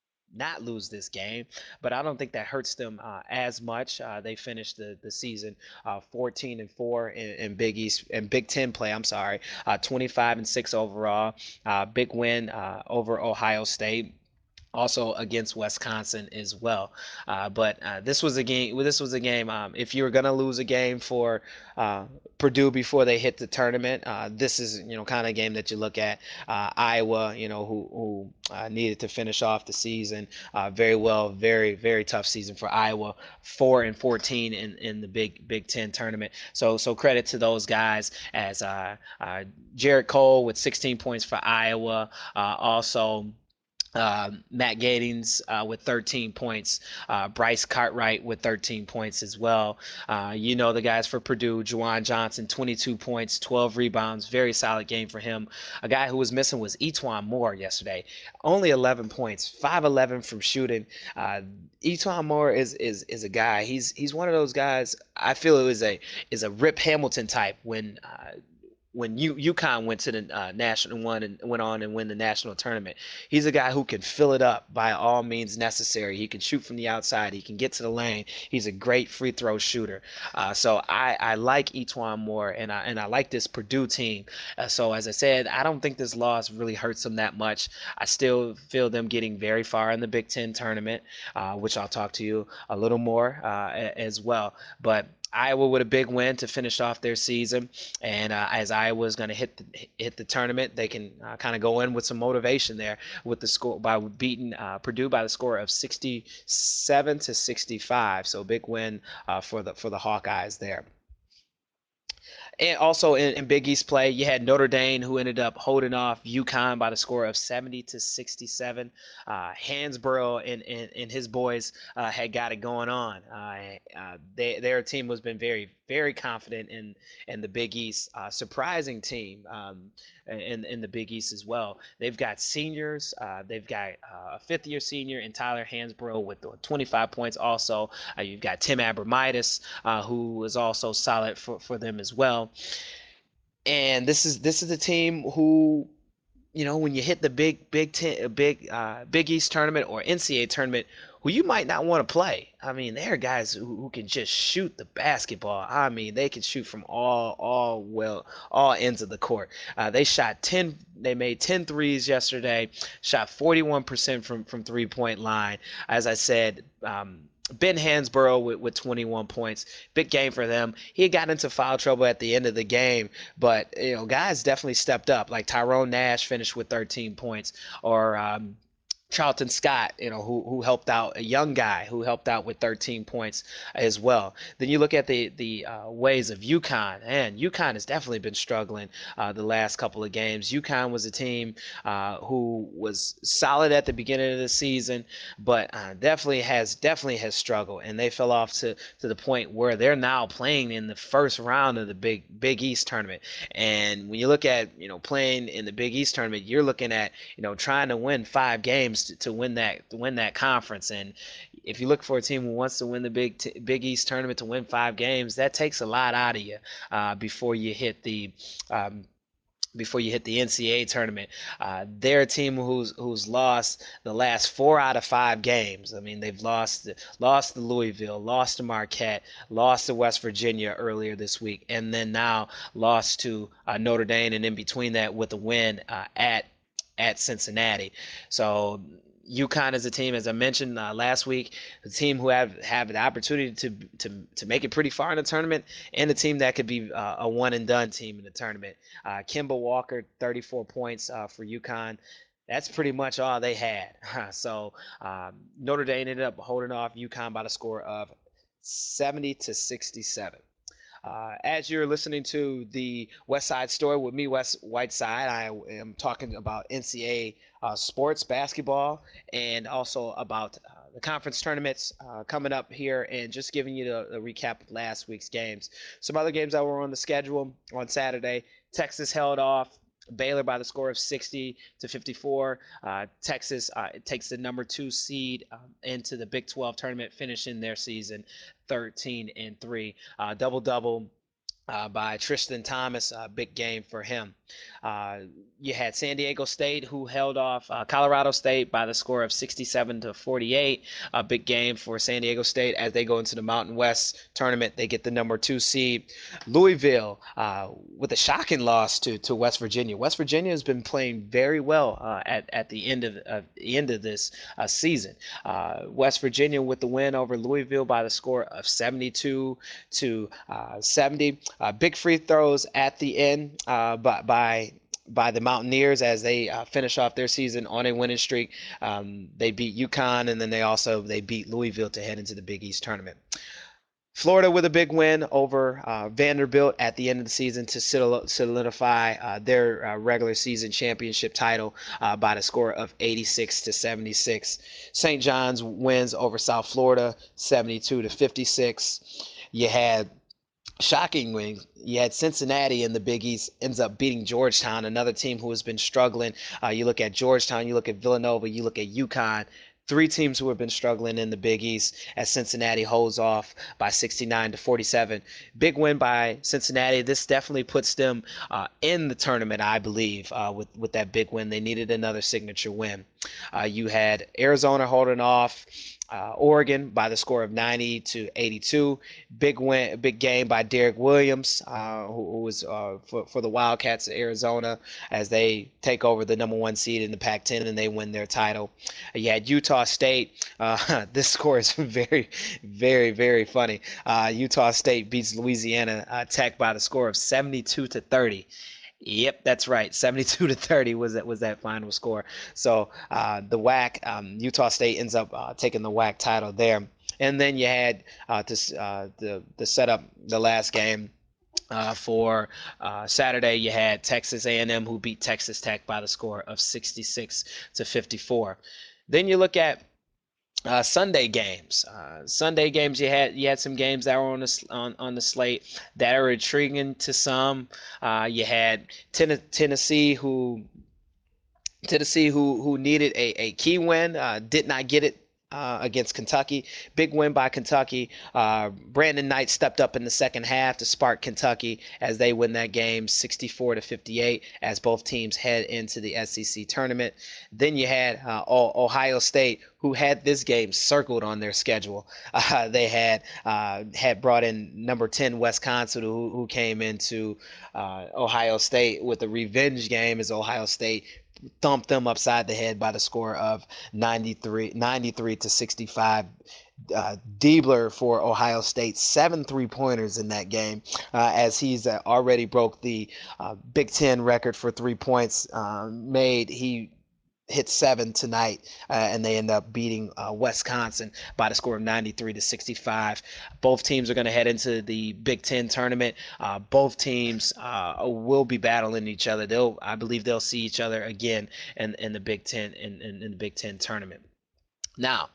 not lose this game, but I don't think that hurts them uh, as much. Uh, they finished the the season uh, fourteen and four in, in Big East and Big Ten play. I'm sorry, uh, twenty-five and six overall. Uh, big win uh, over Ohio State, also against Wisconsin as well. Uh, but uh, this was a game. Well, this was a game. Um, if you were gonna lose a game for uh, Purdue before they hit the tournament, uh, this is you know kind of game that you look at. Uh, Iowa, you know, who who uh, needed to finish off the season uh, very well. Very very tough season for Iowa. Four and fourteen in, in the Big Big Ten tournament. So so credit to those guys as uh, uh, Jared Cole with sixteen points for Iowa. Uh, also. Uh, Matt Gatings uh, with thirteen points, uh, Bryce Cartwright with thirteen points as well. Uh, you know the guys for Purdue, Juwan Johnson, twenty-two points, twelve rebounds, very solid game for him. A guy who was missing was E'Twaun Moore yesterday, only eleven points, five eleven from shooting. Uh, E'Twaun Moore is is is a guy. He's he's one of those guys. I feel it was a is a Rip Hamilton type when. Uh, when U, UConn went to the uh, national one and went on and win the national tournament. He's a guy who can fill it up by all means necessary. He can shoot from the outside. He can get to the lane. He's a great free throw shooter. Uh, so I, I like E'Twaun Moore, and I and I like this Purdue team. Uh, so as I said, I don't think this loss really hurts them that much. I still feel them getting very far in the Big Ten tournament, uh, which I'll talk to you a little more uh, as well. But Iowa with a big win to finish off their season, and uh, as Iowa is going to hit the, hit the tournament, they can uh, kind of go in with some motivation there with the score by beating uh, Purdue by the score of sixty-seven to sixty-five. So big win uh, for the for the Hawkeyes there. And also in, in Big East play, you had Notre Dame who ended up holding off UConn by the score of seventy to sixty-seven. Uh, Hansborough and, and, and his boys uh, had got it going on. Uh, uh, they, their team has been very, very confident in in the Big East. Uh, surprising team um, in in the Big East as well. They've got seniors. Uh, they've got uh, a fifth year senior in Tyler Hansborough with twenty-five points. Also, uh, you've got Tim Abramitis, uh, who is also solid for, for them as well. And this is this is a team who, you know, when you hit the big big ten, big uh, Big East tournament or N C A A tournament, who you might not want to play. I mean, there are guys who, who can just shoot the basketball. I mean, they can shoot from all all well all ends of the court. Uh, they shot ten. They made ten threes yesterday. Shot forty-one percent from from three point line. As I said. Um, Ben Hansborough with, with twenty-one points. Big game for them. He got into foul trouble at the end of the game, but you know, guys definitely stepped up. Like Tyrone Nash finished with thirteen points, or um, Charlton Scott, you know, who who helped out, a young guy who helped out with thirteen points as well. Then you look at the the uh, ways of UConn, and UConn has definitely been struggling uh, the last couple of games. UConn was a team uh, who was solid at the beginning of the season, but uh, definitely has definitely has struggled, and they fell off to to the point where they're now playing in the first round of the Big Big East tournament. And when you look at, you know, playing in the Big East tournament, you're looking at, you know, trying to win five games to, to win that to win that conference. And if you look for a team who wants to win the Big T- Big East tournament to win five games, that takes a lot out of you uh, before you hit the um, before you hit the N C A A tournament. Uh, they're a team who's who's lost the last four out of five games. I mean, they've lost lost to Louisville, lost to Marquette, lost to West Virginia earlier this week, and then now lost to uh, Notre Dame, and in between that with a win uh, at at Cincinnati. So UConn is a team, as I mentioned uh, last week, a team who have have the opportunity to to to make it pretty far in the tournament, and a team that could be uh, a one and done team in the tournament. Uh, Kemba Walker, thirty-four points uh, for UConn. That's pretty much all they had. So um, Notre Dame ended up holding off UConn by the score of seventy to sixty-seven. Uh, as you're listening to the West Side Story with me, Wes Whiteside, I am talking about N C A A uh, sports, basketball, and also about uh, the conference tournaments uh, coming up here, and just giving you the, the recap of last week's games. Some other games that were on the schedule on Saturday: Texas held off Baylor by the score of sixty to fifty-four. Uh, Texas uh, takes the number two seed um, into the Big twelve tournament, finishing their season thirteen and three. Uh, double double uh, by Tristan Thomas, a uh, big game for him. Uh, you had San Diego State, who held off uh, Colorado State by the score of sixty-seven to forty-eight. A big game for San Diego State as they go into the Mountain West tournament. They get the number two seed. Louisville, uh, with a shocking loss to, to West Virginia. West Virginia has been playing very well uh, at, at the end of, uh, the end of this uh, season. Uh, West Virginia with the win over Louisville by the score of seventy-two to seventy. Uh, big free throws at the end uh, by, by by the Mountaineers as they uh, finish off their season on a winning streak. Um, they beat UConn, and then they also they beat Louisville to head into the Big East tournament. Florida with a big win over uh, Vanderbilt at the end of the season to solidify uh, their uh, regular season championship title uh, by the score of eighty-six to seventy-six. Saint John's wins over South Florida seventy-two to fifty-six. You had shockingly, you had Cincinnati in the Big East ends up beating Georgetown, another team who has been struggling. Uh, you look at Georgetown, you look at Villanova, you look at UConn. Three teams who have been struggling in the Big East as Cincinnati holds off by sixty-nine to forty-seven. Big win by Cincinnati. This definitely puts them uh, in the tournament, I believe, uh, with, with that big win. They needed another signature win. Uh, you had Arizona holding off Uh, Oregon by the score of ninety to eighty-two. Big win, big game by Derek Williams, uh, who, who was uh, for, for the Wildcats of Arizona as they take over the number one seed in the Pac ten and they win their title. You had Utah State. Uh, this score is very, very, very funny. Uh, Utah State beats Louisiana uh, Tech by the score of seventy-two to thirty. Yep, that's right. seventy-two to thirty was that was that final score. So uh, the W A C, um, Utah State ends up uh, taking the W A C title there. And then you had uh, to uh, the the setup the last game. Uh, for uh, Saturday, you had Texas A and M, who beat Texas Tech by the score of sixty-six to fifty-four. Then you look at uh, Sunday games. Uh, Sunday games, you had you had some games that were on the on, on the slate that are intriguing to some. Uh, you had ten- Tennessee, who Tennessee, who who needed a, a key win, uh, did not get it uh, against Kentucky. Big win by Kentucky. Uh, Brandon Knight stepped up in the second half to spark Kentucky as they win that game sixty-four to fifty-eight as both teams head into the S E C tournament. Then you had uh, Ohio State, who had this game circled on their schedule. Uh, they had uh, had brought in number ten Wisconsin, who, who came into uh, Ohio State with a revenge game as Ohio State thumped them upside the head by the score of ninety-three, ninety-three to sixty-five. Uh, Diebler for Ohio State, seven three pointers in that game, uh, as he's uh, already broke the uh, Big Ten record for three points uh, made. He hit seven tonight, uh, and they end up beating uh, Wisconsin by the score of ninety-three to sixty-five. Both teams are going to head into the Big Ten tournament. Uh, both teams uh, will be battling each other. They'll, I believe, they'll see each other again in, in the Big Ten in, in, in the Big Ten tournament. Now,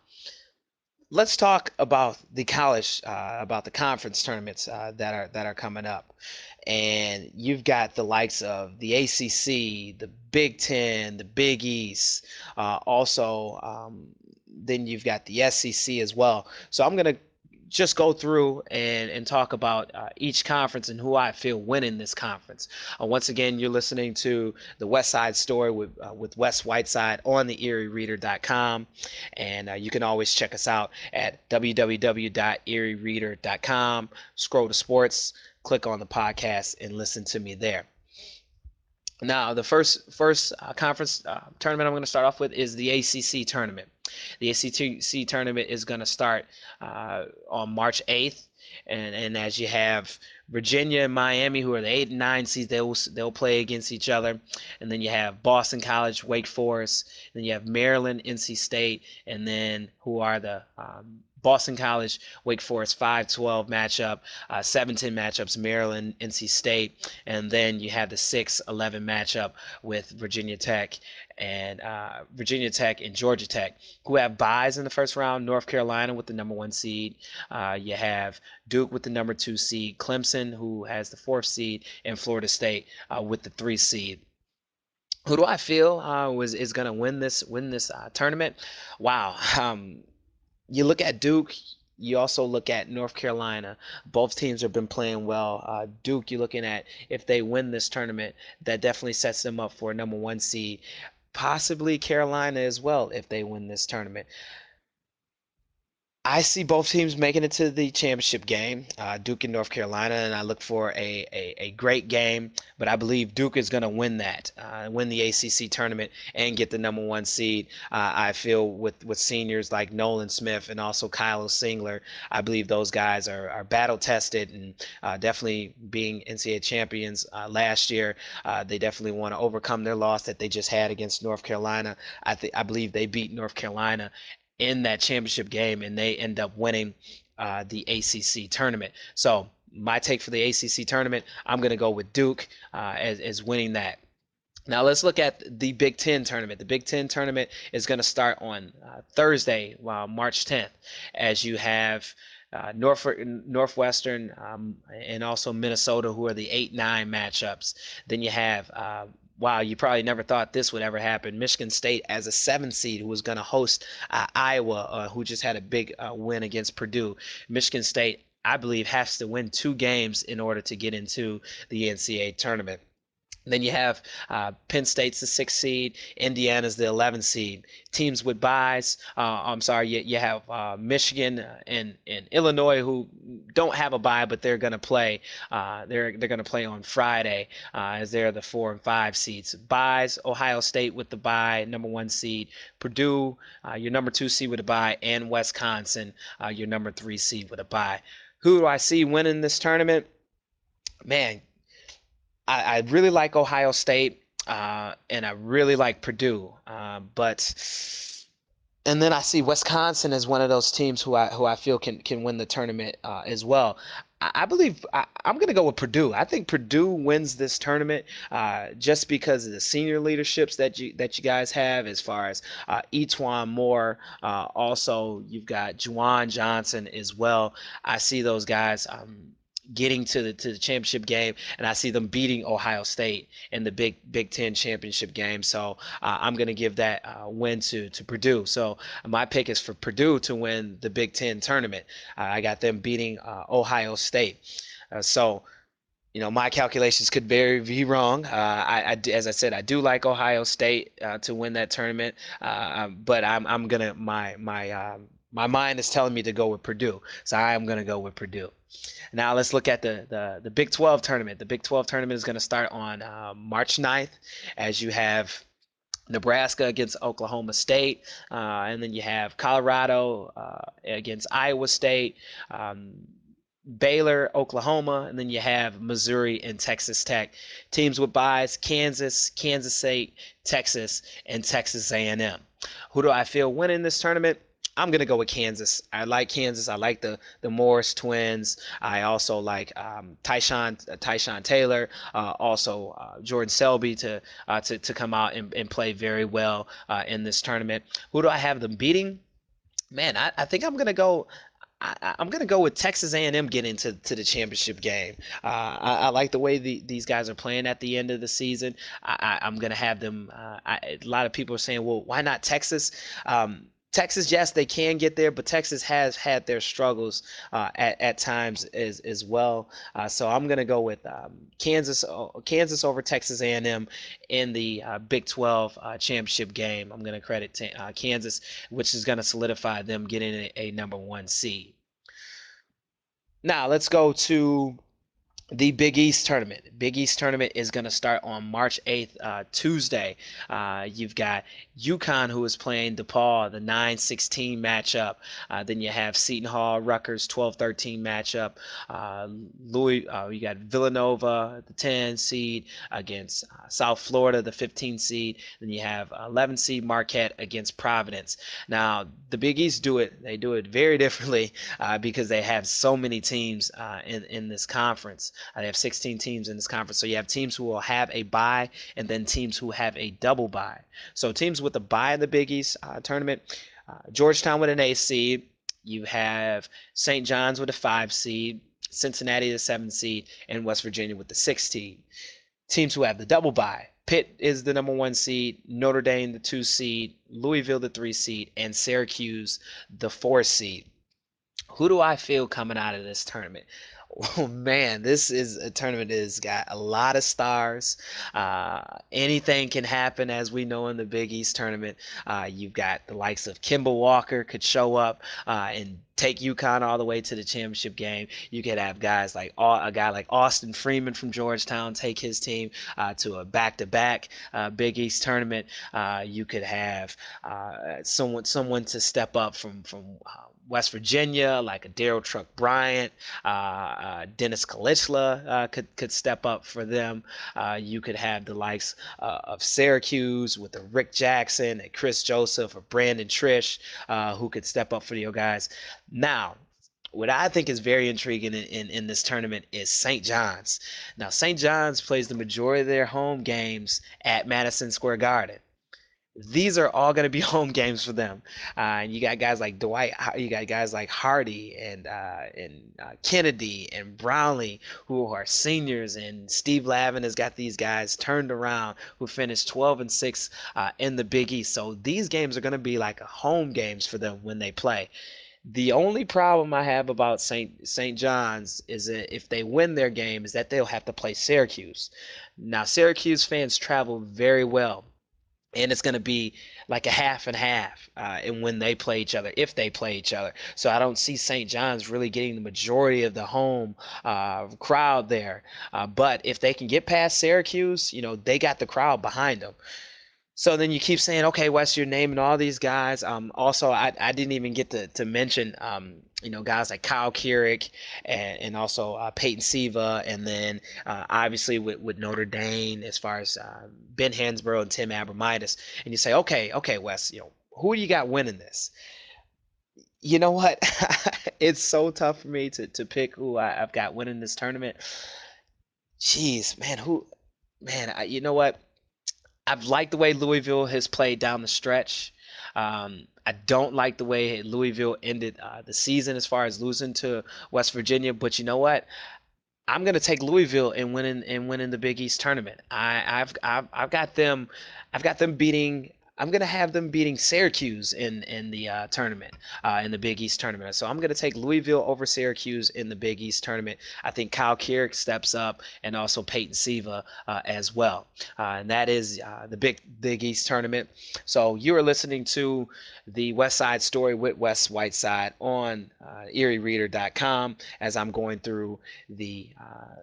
let's talk about the college, uh, about the conference tournaments uh, that are that are coming up. And you've got the likes of the A C C, the Big Ten, the Big East. Uh, also, um, then you've got the S E C as well. So I'm gonna just go through and, and talk about uh, each conference and who I feel winning this conference. Uh, once again, you're listening to the West Side Story with uh, with Wes Whiteside on the erie reader dot com, and uh, you can always check us out at w w w dot erie reader dot com. Scroll to sports, click on the podcast, and listen to me there. Now, the first first uh, conference uh, tournament I'm going to start off with is the A C C tournament. The A C C tournament is going to start uh, on March eighth, and and as you have Virginia and Miami, who are the eight and nine seeds, they'll they'll play against each other, and then you have Boston College, Wake Forest, then you have Maryland, N C State, and then who are the um, Boston College, Wake Forest five twelve matchup, uh, seven ten matchups, Maryland, N C State, and then you have the six eleven matchup with Virginia Tech and uh, Virginia Tech and Georgia Tech, who have byes in the first round. North Carolina with the number one seed. Uh, you have Duke with the number two seed, Clemson, who has the fourth seed, and Florida State uh, with the three seed. Who do I feel uh, was is going to win this win this uh, tournament? Wow. Um, you look at Duke, you also look at North Carolina. Both teams have been playing well. Uh, Duke, you're looking at if they win this tournament, that definitely sets them up for a number one seed. Possibly Carolina as well if they win this tournament. I see both teams making it to the championship game, uh, Duke and North Carolina, and I look for a, a, a great game. But I believe Duke is going to win that, uh, win the A C C tournament, and get the number one seed. Uh, I feel with, with seniors like Nolan Smith and also Kylo Singler, I believe those guys are, are battle tested and uh, definitely being N C double A champions uh, last year. Uh, they definitely want to overcome their loss that they just had against North Carolina. I think I believe they beat North Carolina in that championship game, and they end up winning uh, the A C C tournament. So my take for the A C C tournament, I'm going to go with Duke uh, as, as winning that. Now let's look at the Big Ten tournament. The Big Ten tournament is going to start on uh, Thursday, well, March tenth, as you have uh, North, Northwestern um, and also Minnesota, who are the eight nine matchups. Then you have uh, wow, you probably never thought this would ever happen. Michigan State as a seven seed who was going to host uh, Iowa, uh, who just had a big uh, win against Purdue. Michigan State, I believe, has to win two games in order to get into the N C double A tournament. Then you have uh, Penn State's the sixth seed, Indiana's the eleventh seed. Teams with byes, uh, I'm sorry, you, you have uh, Michigan and, and Illinois who don't have a bye, but they're going to play. Uh, they're they're going to play on Friday uh, as they're the four and five seeds. Byes, Ohio State with the bye, number one seed. Purdue, uh, your number two seed with a bye, and Wisconsin, uh, your number three seed with a bye. Who do I see winning this tournament? Man, I, I really like Ohio State, uh, and I really like Purdue, uh, but and then I see Wisconsin as one of those teams who I who I feel can can win the tournament uh, as well. I I believe I, I'm going to go with Purdue. I think Purdue wins this tournament uh, just because of the senior leaderships that you that you guys have, as far as uh, Etwan Moore. Uh, also, you've got Juwan Johnson as well. I see those guys um, getting to the to the championship game, and I see them beating Ohio State in the Big Big Ten championship game. So uh, I'm going to give that uh, win to to Purdue. So my pick is for Purdue to win the Big Ten tournament. Uh, I got them beating uh, Ohio State. Uh, so, you know, my calculations could very be wrong. Uh, I, I, as I said, I do like Ohio State uh, to win that tournament, uh, um, but I'm, I'm gonna my my um, my mind is telling me to go with Purdue, so I am gonna go with Purdue. Now let's look at the the, the Big twelve tournament. The Big twelve tournament is gonna start on uh, March ninth, as you have Nebraska against Oklahoma State, uh, and then you have Colorado uh, against Iowa State, um, Baylor, Oklahoma, and then you have Missouri and Texas Tech. Teams with byes: Kansas, Kansas State, Texas, and Texas A and M. Who do I feel winning this tournament? I'm gonna go with Kansas. I like Kansas. I like the the Morris twins. I also like um, Tyshawn uh, Tyshawn Taylor. Uh, also uh, Jordan Selby to uh, to to come out and, and play very well uh, in this tournament. Who do I have them beating? Man, I, I think I'm gonna go. I, I'm gonna go with Texas A and M getting to, to the championship game. Uh, I, I like the way the, these guys are playing at the end of the season. I, I, I'm gonna have them. Uh, I, a lot of people are saying, well, why not Texas? Um, Texas, yes, they can get there, but Texas has had their struggles uh, at, at times as as well. Uh, so I'm gonna go with um, Kansas, uh, Kansas over Texas A and M in the uh, Big twelve uh, championship game. I'm gonna credit t- uh, Kansas, which is gonna solidify them getting a, a number one seed. Now let's go to the Big East tournament. Big East tournament is going to start on March eighth, uh, Tuesday. Uh, you've got UConn, who is playing DePaul, the nine sixteen matchup. Uh, then you have Seton Hall, Rutgers, twelve thirteen matchup. Uh, Louis, uh, you got Villanova, the ten seed, against uh, South Florida, the fifteen seed. Then you have eleven seed Marquette against Providence. Now, the Big East do it. They do it very differently uh, because they have so many teams uh, in in this conference. Uh, they have sixteen teams in this conference. So you have teams who will have a bye, and then teams who have a double bye. So teams with a bye in the Big East uh, tournament: uh, Georgetown with an eight seed. You have Saint John's with a five seed, Cincinnati the seven seed, and West Virginia with the six seed. Teams who have the double bye: Pitt is the number one seed, Notre Dame the two seed, Louisville the three seed, and Syracuse the four seed. Who do I feel coming out of this tournament? Oh man, this is a tournament that has got a lot of stars. Uh, anything can happen, as we know in the Big East tournament. Uh, you've got the likes of Kemba Walker could show up uh, and take UConn all the way to the championship game. You could have guys like a guy like Austin Freeman from Georgetown take his team uh, to a back-to-back uh, Big East tournament. Uh, you could have uh, someone someone to step up from from uh, West Virginia, like a Daryl Truck Bryant. Uh, uh, Dennis Kalichla uh, could could step up for them. Uh, you could have the likes uh, of Syracuse with a Rick Jackson and Chris Joseph or Brandon Trish uh, who could step up for your guys. Now, what I think is very intriguing in, in, in this tournament is Saint John's. Now, Saint John's plays the majority of their home games at Madison Square Garden. These are all going to be home games for them. Uh, and you got guys like Dwight, you got guys like Hardy and uh, and uh, Kennedy and Brownlee who are seniors, and Steve Lavin has got these guys turned around who finished twelve and six uh, in the Big East. So these games are going to be like a home games for them when they play. The only problem I have about Saint Saint John's is that if they win their game, is that they'll have to play Syracuse. Now, Syracuse fans travel very well, and it's going to be like a half and half uh, and when they play each other, if they play each other. So I don't see Saint John's really getting the majority of the home uh, crowd there. Uh, but if they can get past Syracuse, you know, they got the crowd behind them. So then you keep saying, okay, Wes, you're naming all these guys. Um, also, I, I didn't even get to, to mention, um, you know, guys like Kyle Keurig and, and also uh, Peyton Siva. And then uh, obviously with, with Notre Dame, as far as uh, Ben Hansbrough and Tim Abramitis. And you say, okay, okay, Wes, you know, who do you got winning this? You know what? It's so tough for me to to pick who I, I've got winning this tournament. Jeez, man, who, man, I, you know what? I've liked the way Louisville has played down the stretch. Um, I don't like the way Louisville ended uh, the season as far as losing to West Virginia, but you know what? I'm gonna take Louisville and winning and winning the Big East tournament. I, I've I've I've got them, I've got them beating. I'm gonna have them beating Syracuse in in the uh, tournament, uh, in the Big East tournament. So I'm gonna take Louisville over Syracuse in the Big East tournament. I think Kyle Kirk steps up, and also Peyton Siva uh, as well. Uh, and that is uh, the Big Big East tournament. So you are listening to the West Side Story with Wes Whiteside on uh, Erie Reader dot com as I'm going through the uh,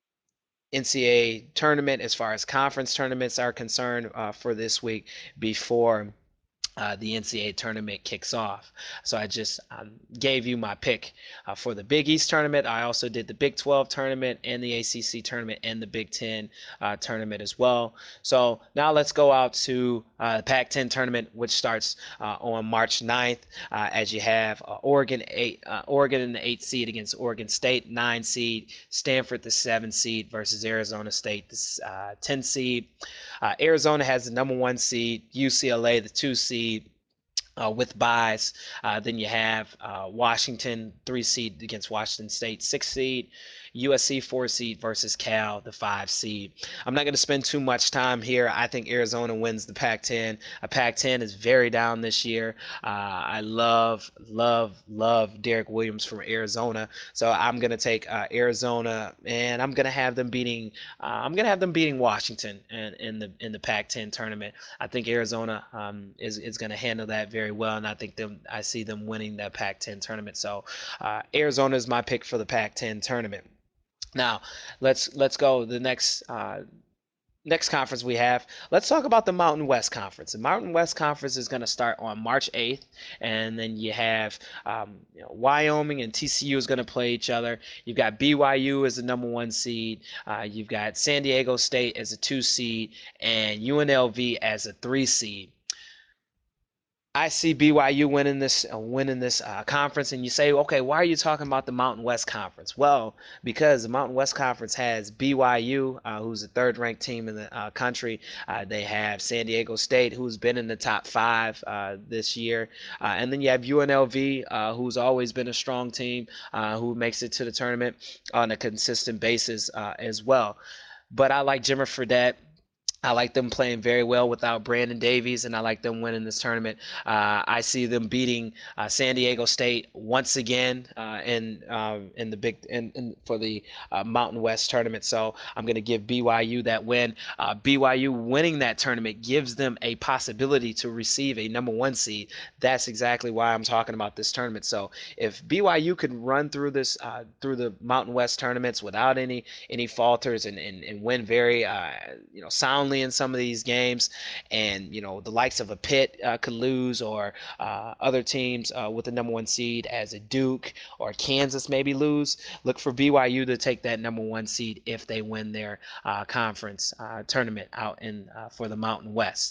N C A A tournament as far as conference tournaments are concerned uh, for this week before uh, the N C A A tournament kicks off. So I just um, gave you my pick uh, for the Big East tournament. I also did the Big twelve tournament and the A C C tournament and the Big ten uh, tournament as well. So now let's go out to uh, the Pac ten tournament, which starts uh, on March ninth, uh, as you have uh, Oregon eight, uh, Oregon in the eight seed against Oregon State, nine seed, Stanford the seven seed versus Arizona State the uh, ten seed. Uh, Arizona has the number one seed, U C L A the two seed, uh, with buys. Uh, then you have uh, Washington, three seed against Washington State, six seed. U S C, four seed versus Cal, the five seed. I'm not going to spend too much time here. I think Arizona wins the Pac ten. A Pac ten is very down this year. Uh, I love, love, love Derek Williams from Arizona. So I'm going to take uh, Arizona, and I'm going to have them beating. Uh, I'm going to have them beating Washington in, in the in the Pac ten tournament. I think Arizona um, is is going to handle that very well, and I think them. I see them winning that Pac ten tournament. So uh, Arizona is my pick for the Pac ten tournament. Now let's let's go the next uh, next conference we have. Let's talk about the Mountain West Conference. The Mountain West Conference is going to start on March eighth, and then you have um, you know, Wyoming and T C U is going to play each other. You've got B Y U as the number one seed. Uh, you've got San Diego State as a two seed, and U N L V as a three seed. I see B Y U winning this uh, winning this uh, conference, and you say, okay, why are you talking about the Mountain West Conference? Well, because the Mountain West Conference has B Y U, uh, who's the third-ranked team in the uh, country. Uh, they have San Diego State, who's been in the top five uh, this year, uh, and then you have U N L V, uh, who's always been a strong team, uh, who makes it to the tournament on a consistent basis uh, as well. But I like Jimmer Fredette. I like them playing very well without Brandon Davies, and I like them winning this tournament. Uh, I see them beating uh, San Diego State once again uh, in uh, in the big in, in for the uh, Mountain West tournament. So I'm going to give B Y U that win. Uh, B Y U winning that tournament gives them a possibility to receive a number one seed. That's exactly why I'm talking about this tournament. So if B Y U can run through this uh, through the Mountain West tournaments without any any falters and and, and win very uh, you know soundly in some of these games, and you know the likes of a Pitt uh, could lose, or uh, other teams uh, with the number one seed as a Duke or Kansas maybe lose. Look for B Y U to take that number one seed if they win their uh, conference uh, tournament out in uh, for the Mountain West.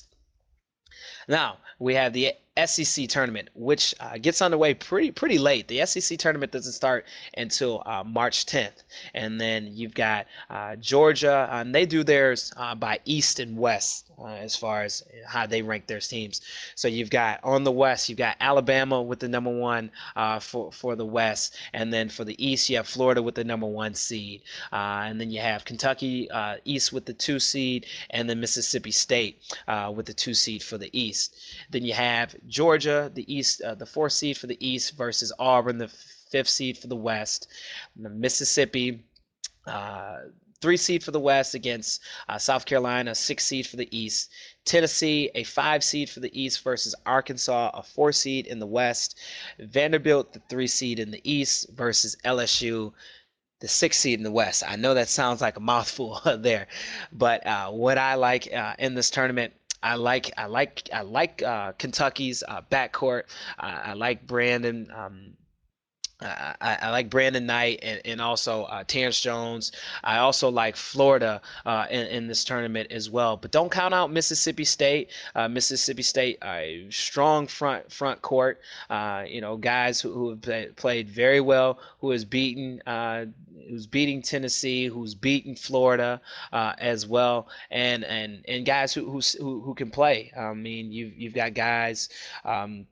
Now we have the S E C tournament, which uh, gets underway pretty pretty late. The S E C tournament doesn't start until uh, March tenth, and then you've got uh, Georgia, and they do theirs uh, by East and West uh, as far as how they rank their teams. So you've got on the West, you've got Alabama with the number one uh, for for the West, and then for the East, you have Florida with the number one seed, uh, and then you have Kentucky uh, East with the two seed, and then Mississippi State uh, with the two seed for the East. Then you have Georgia, the East, uh, the fourth seed for the East versus Auburn, the fifth seed for the West. Mississippi, uh, three seed for the West against uh, South Carolina, six seed for the East. Tennessee, a five seed for the East versus Arkansas, a four seed in the West. Vanderbilt, the three seed in the East versus L S U, the sixth seed in the West. I know that sounds like a mouthful there, but uh, what I like uh, in this tournament, I like I like I like uh, Kentucky's uh, backcourt. Uh, I like Brandon. Um, I, I, I like Brandon Knight and, and also uh, Terrence Jones. I also like Florida uh, in, in this tournament as well. But don't count out Mississippi State. Uh, Mississippi State, a strong front front court. Uh, you know, guys who, who have play, played very well, who has beaten, uh, who's beating Tennessee, who's beaten Florida uh, as well, and and and guys who who who can play. I mean, you've you've got guys. Um,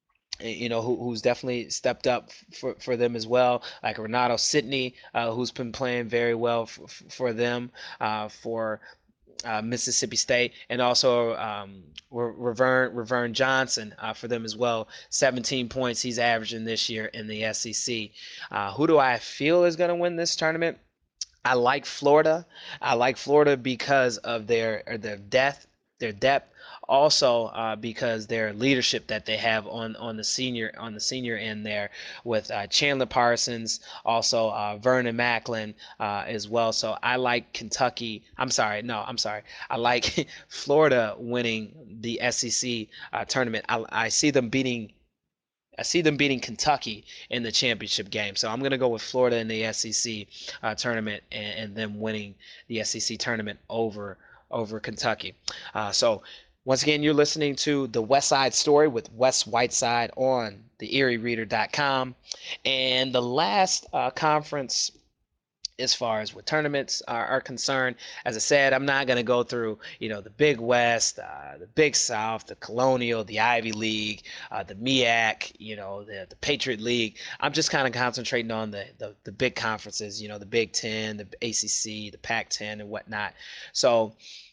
you know, who, who's definitely stepped up for, for them as well, like Renato Sidney, uh, who's been playing very well f- for them, uh, for uh, Mississippi State, and also um, Revern, Revern Johnson uh, for them as well. seventeen points he's averaging this year in the S E C. Uh, who do I feel is going to win this tournament? I like Florida. I like Florida because of their their depth, their depth. Also, uh, because their leadership that they have on on the senior on the senior end there with uh, Chandler Parsons, also uh, Vernon Macklin uh, as well. So I like Kentucky. I'm sorry, no, I'm sorry. I like Florida winning the S E C uh, tournament. I, I see them beating I see them beating Kentucky in the championship game. So I'm going to go with Florida in the S E C uh, tournament and, and them winning the S E C tournament over over Kentucky. Uh, so once again, you're listening to the West Side Story with Wes Whiteside on the erie reader dot com. And the last uh, conference as far as what tournaments are, are concerned. As I said, I'm not going to go through, you know, the Big West, uh, the Big South, the Colonial, the Ivy League, uh, the M E A C, you know, the, the Patriot League. I'm just kind of concentrating on the, the, the big conferences, you know, the Big Ten, the A C C, the Pac ten, and whatnot. So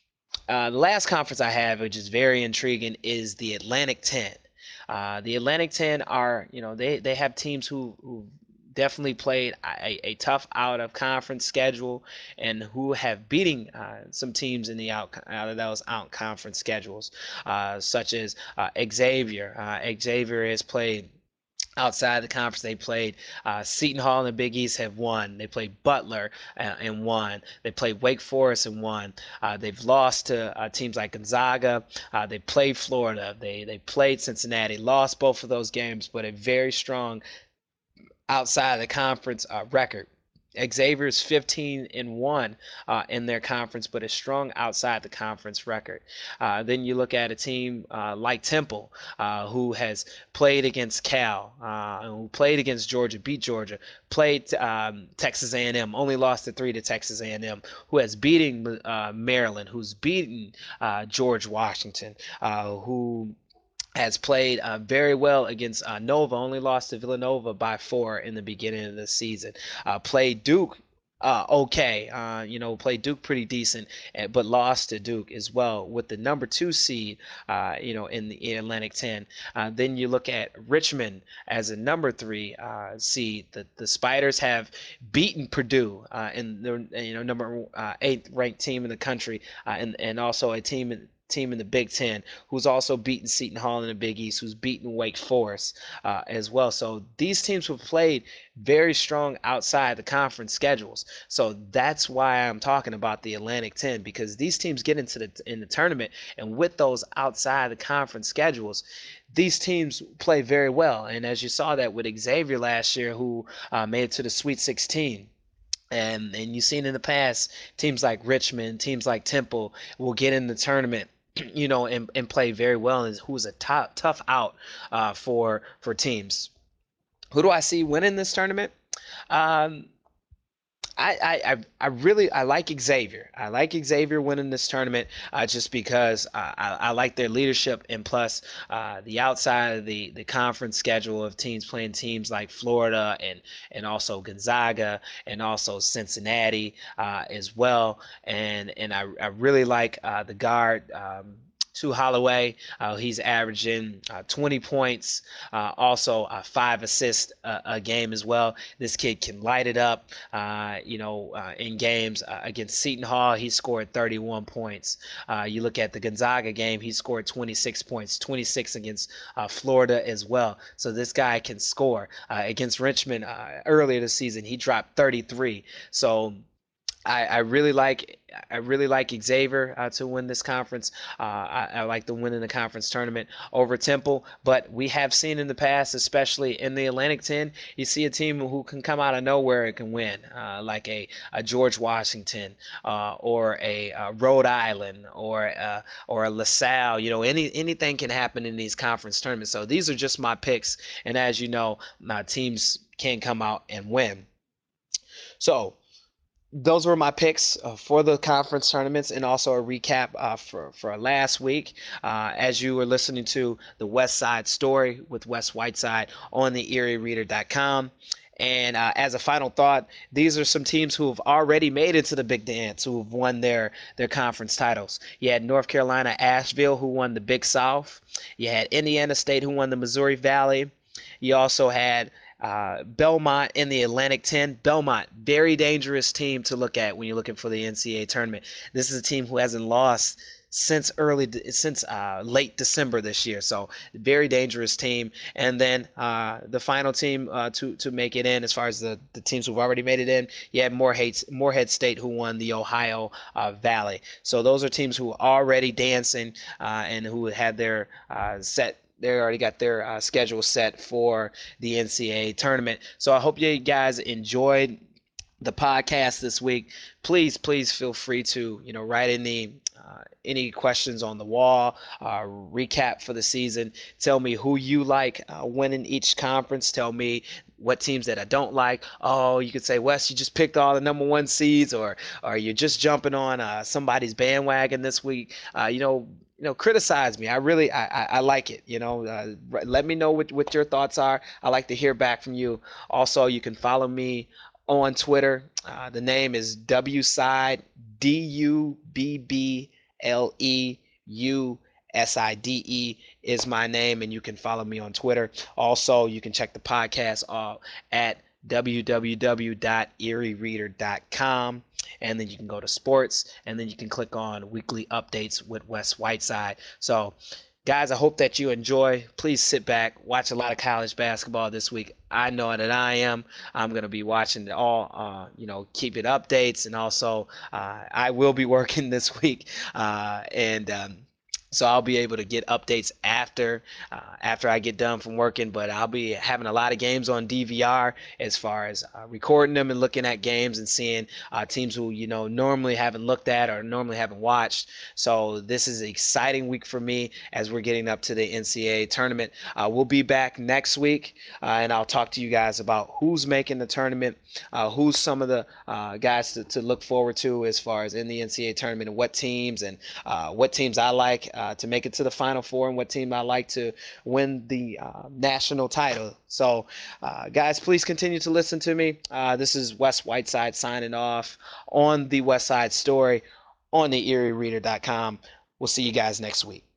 uh, the last conference I have, which is very intriguing, is the Atlantic ten. Uh, the Atlantic ten are, you know, they, they have teams who, who definitely played a, a tough out of conference schedule and who have beating uh, some teams in the out, out of those out conference schedules, uh, such as uh, Xavier. Uh, Xavier has played outside the conference. They played uh, Seton Hall and the Big East have won. They played Butler uh, and won. They played Wake Forest and won. Uh, they've lost to uh, teams like Gonzaga. Uh, they played Florida. They they played Cincinnati. Lost both of those games, but a very strong outside of the conference uh, record. Xavier's fifteen and one uh, in their conference, but a strong outside the conference record. Uh, then you look at a team uh, like Temple, uh, who has played against Cal, uh, who played against Georgia, beat Georgia, played um, Texas A and M, only lost to three to Texas A and M, who has beaten uh, Maryland, who's beaten uh, George Washington, uh, who has played uh, very well against uh, Nova, only lost to Villanova by four in the beginning of the season. Uh, played Duke uh, okay, uh, you know, played Duke pretty decent, eh, but lost to Duke as well with the number two seed, uh, you know, in the Atlantic ten. Uh, then you look at Richmond as a number three uh, seed. The, the Spiders have beaten Purdue uh, in the, you know, number uh, eighth ranked team in the country, uh, and, and also a team in team in the Big Ten, who's also beaten Seton Hall in the Big East, who's beaten Wake Forest uh, as well. So these teams have played very strong outside the conference schedules. So that's why I'm talking about the Atlantic ten, because these teams get into the in the tournament, and with those outside the conference schedules, these teams play very well. And as you saw that with Xavier last year, who uh, made it to the Sweet sixteen. And and you've seen in the past teams like Richmond, teams like Temple will get in the tournament, you know, and, and play very well, and who's a top, tough out uh, for for teams. Who do I see winning this tournament? Um, I, I, I really I like Xavier. I like Xavier winning this tournament uh, just because uh, I, I like their leadership, and plus uh, the outside of the, the conference schedule of teams playing teams like Florida and and also Gonzaga and also Cincinnati uh, as well. And and I, I really like uh, the guard. Um, to Holloway. Uh, he's averaging uh, twenty points, uh, also uh, five assists a, a game as well. This kid can light it up. Uh, you know, uh, in games uh, against Seton Hall, he scored thirty-one points. Uh, you look at the Gonzaga game, he scored twenty-six points, twenty-six against uh, Florida as well. So this guy can score. Uh, against Richmond uh, earlier this season, he dropped thirty-three. So I, I really like I really like Xavier uh, to win this conference. Uh, I, I like the win in the conference tournament over Temple, but we have seen in the past, especially in the Atlantic ten, you see a team who can come out of nowhere and can win, uh, like a, a George Washington uh, or a, uh Rhode Island or uh, or a LaSalle. You know, any anything can happen in these conference tournaments. So these are just my picks, and as you know, my teams can come out and win. So those were my picks uh, for the conference tournaments, and also a recap uh, for for last week. Uh, as you were listening to the West Side Story with Wes Whiteside on the Erie Reader dot com. And uh, as a final thought, these are some teams who have already made it to the Big Dance, who have won their their conference titles. You had North Carolina Asheville, who won the Big South. You had Indiana State, who won the Missouri Valley. You also had uh, Belmont in the Atlantic ten. Belmont, very dangerous team to look at when you're looking for the N C A A tournament. This is a team who hasn't lost since early since uh, late December this year. So very dangerous team. And then uh, the final team uh, to to make it in, as far as the, the teams who've already made it in, you had Morehead, Morehead State, who won the Ohio uh, Valley. So those are teams who are already dancing uh, and who had their uh, set they already got their uh, schedule set for the N C A A tournament. So I hope you guys enjoyed the podcast this week. Please, please feel free to you know write any uh, any questions on the wall, uh, recap for the season. Tell me who you like uh, winning each conference. Tell me what teams that I don't like. Oh, you could say, Wes, you just picked all the number one seeds, or or you're just jumping on uh, somebody's bandwagon this week. Uh, you know, you know, criticize me. I really, I, I, I like it. You know, uh, let me know what, what your thoughts are. I like to hear back from you. Also, you can follow me on Twitter. Uh, the name is WSide, D U B B L E U S I D E is my name, and you can follow me on Twitter. Also, you can check the podcast uh, at w w w dot erie reader dot com, and then you can go to sports, and then you can click on weekly updates with Wes Whiteside. So guys, I hope that you enjoy. Please sit back, watch a lot of college basketball this week. I know that I am. I'm going to be watching it all, uh, you know, keep it updates. And also, uh, I will be working this week. Uh, and, um, so I'll be able to get updates after uh, after I get done from working, but I'll be having a lot of games on D V R as far as uh, recording them and looking at games and seeing uh, teams who you know normally haven't looked at or normally haven't watched. So this is an exciting week for me as we're getting up to the N C A A tournament. Uh, we'll be back next week, uh, and I'll talk to you guys about who's making the tournament, uh, who's some of the uh, guys to, to look forward to as far as in the N C A A tournament, and what teams and uh, what teams I like uh, to make it to the Final Four, and what team I like to win the uh, national title. So, uh, guys, please continue to listen to me. Uh, this is Wes Whiteside signing off on the West Side Story on the erie reader dot com. We'll see you guys next week.